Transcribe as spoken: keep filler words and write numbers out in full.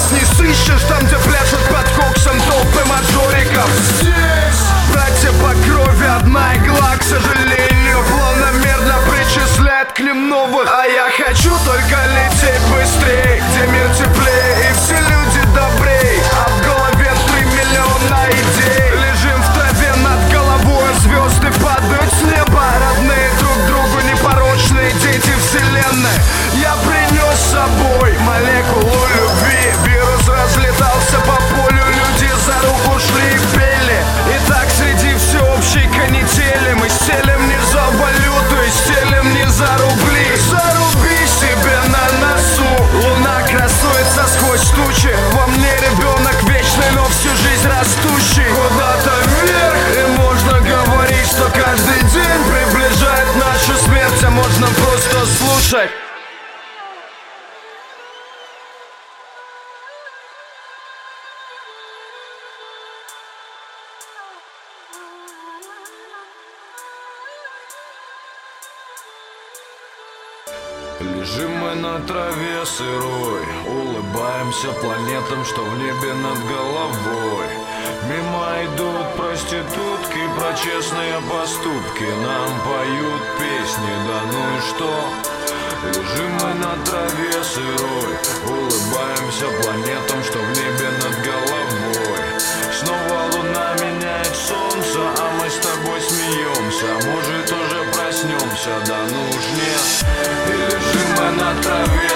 нас не сыщешь там, где пляшут под коксом толпы мажориков. Здесь братья по крови, одна игла, к сожалению, планомерно причисляет к ним новых. А я хочу только лететь быстрее, где мир теплее и все люди добрей, а в голове три миллиона идей. Лежим в траве над головой, звезды падают с неба, родные друг другу непорочные дети вселенной. Я принес с собой молекулу любви, вирус разлетался по полю, люди за руку шли и пели. И так среди всеобщей канители мы стелем не за валюту и стелем не за рубли. Заруби себе на носу, луна красуется сквозь тучи, во мне ребенок вечный, но всю жизнь растущий куда-то вверх. И можно говорить, что каждый день приближает нашу смерть, а можно просто слушать. Лежим мы на траве сырой, улыбаемся планетам, что в небе над головой. Мимо идут проститутки, про честные поступки нам поют песни, да ну и что? Лежим мы на траве сырой, улыбаемся планетам, что в небе над головой. Снова луна меняет солнце, а мы с тобой смеемся. Может уже проснемся, да ну уж нет. И лежим мы на траве